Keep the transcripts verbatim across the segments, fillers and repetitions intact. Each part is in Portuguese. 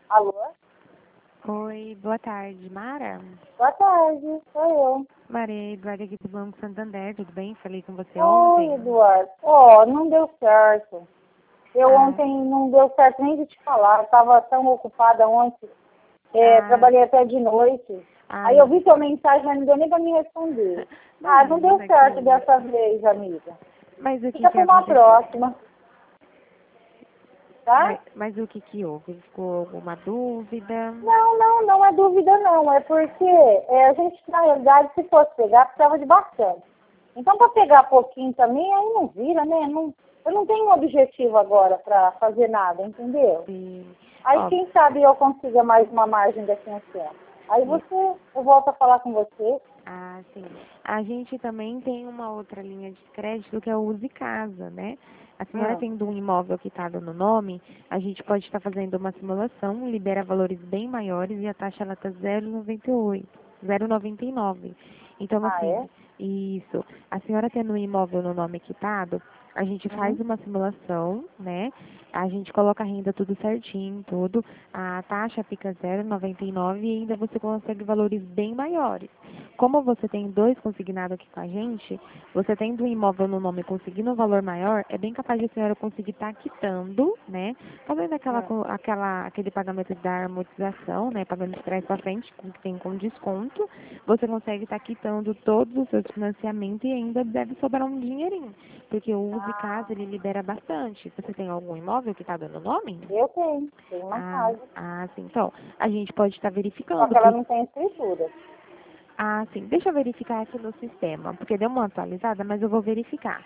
Alô? Oi, boa tarde, Mara. Boa tarde, sou eu. Maria Eduarda aqui do Banco Santander, tudo bem? Falei com você Oi, ontem. Eduardo. Ó, não deu certo. Eu Ah, ontem não deu certo nem de te falar. Eu tava tão ocupada ontem. É, ah, trabalhei até de noite. Aí eu ai, vi tua mensagem, mas não deu nem pra me responder. Ah, não deu imagina que certo houve. dessa vez, amiga. Mas o que Fica que pra uma aconteceu? próxima, tá? Mas, mas o que que houve? Ficou alguma dúvida? Não, não, não é dúvida não. É porque é, a gente, na realidade, se fosse pegar, precisava de bastante. Então, para pegar pouquinho também, aí não vira, né? Não, eu não tenho um objetivo agora para fazer nada, entendeu? Sim. Aí, Ó, quem sabe eu consiga mais uma margem daqui a um tempo. Aí e- você, eu volto a falar com você. ah, sim. A gente também tem uma outra linha de crédito que é o Use Casa, né? A senhora Hum. tendo um imóvel quitado no nome, a gente pode estar fazendo uma simulação, libera valores bem maiores e a taxa ela está zero vírgula noventa e oito, zero vírgula noventa e nove. Então, Ah, assim, é? isso. A senhora tendo um imóvel no nome quitado, a gente faz Uhum. uma simulação, né? A gente coloca a renda tudo certinho, tudo. A taxa fica zero vírgula noventa e nove e ainda você consegue valores bem maiores. Como você tem dois consignados aqui com a gente, você tendo um imóvel no nome conseguindo um valor maior, é bem capaz de a senhora conseguir estar quitando, né? Fazendo aquela, Hum. co- aquela, aquele pagamento da amortização, né? Pagando de trás para frente, com- que tem com desconto. Você consegue estar quitando todos os seus financiamentos e ainda deve sobrar um dinheirinho. Porque o Use Casa, ele libera bastante. Você tem algum imóvel que está dando nome? Eu tenho, tenho uma Ah, casa. ah, sim. Então, a gente pode estar Só verificando. que ela Por... não tem escritura. Ah, sim. Deixa eu verificar aqui no sistema, porque deu uma atualizada, mas eu vou verificar.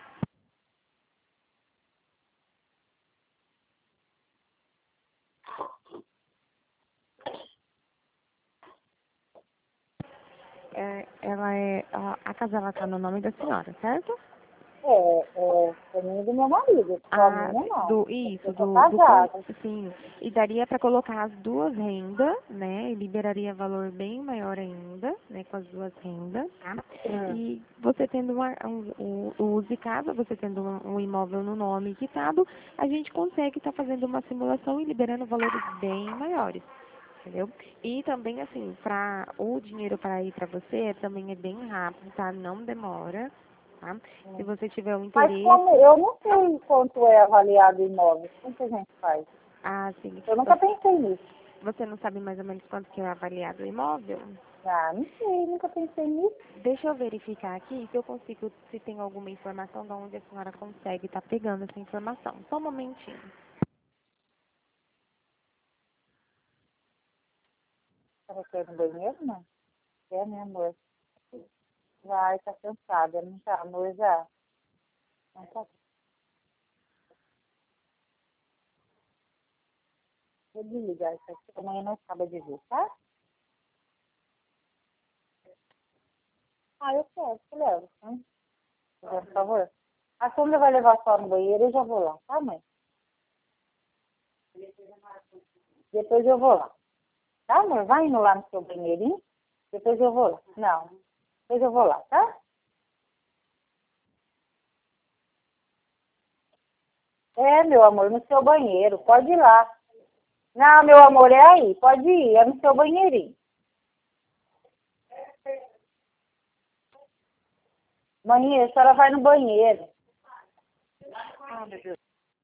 É, ela é, a, a casa ela tá no nome da senhora, certo? É, é, pra mim e do meu marido, só Ah, minha não. do, Porque isso, eu sou do, do, con- casada. sim. E daria para colocar as duas rendas, né? E liberaria valor bem maior ainda, né? Com as duas rendas, tá? Hum. E você tendo uma, um, o o uso de casa, você tendo um, um imóvel no nome quitado, a gente consegue estar fazendo uma simulação e liberando valores bem maiores. Entendeu? E também, assim, para o dinheiro para ir para você também é bem rápido, tá? Não demora, tá? Se você tiver um Mas como interesse, eu não sei quanto é avaliado o imóvel, como que a gente faz? ah, sim, Eu nunca você pensei nisso. você não sabe mais ou menos quanto que é avaliado o imóvel? Ah, não sei, nunca pensei nisso. Deixa eu verificar aqui se eu consigo, se tem alguma informação de onde a senhora consegue estar pegando essa informação. Só um momentinho. Ela quer ir no banheiro, não? Quer, né, amor? Vai, tá cansada, não tá, amor, já? Não tá. Vou desligar isso aqui, amanhã não acaba de ver, tá? Ah, eu quero, te levo, hein? Por favor. A Sandra vai levar só no banheiro, eu já vou lá, tá, mãe? Depois eu vou lá. Tá, amor? Vai indo lá no seu banheirinho, depois eu vou lá. Não, depois eu vou lá, tá? É, meu amor, no seu banheiro, pode ir lá. Não, meu amor, é aí, pode ir, é no seu banheirinho. Mãe, a senhora vai no banheiro. Ah, meu Deus.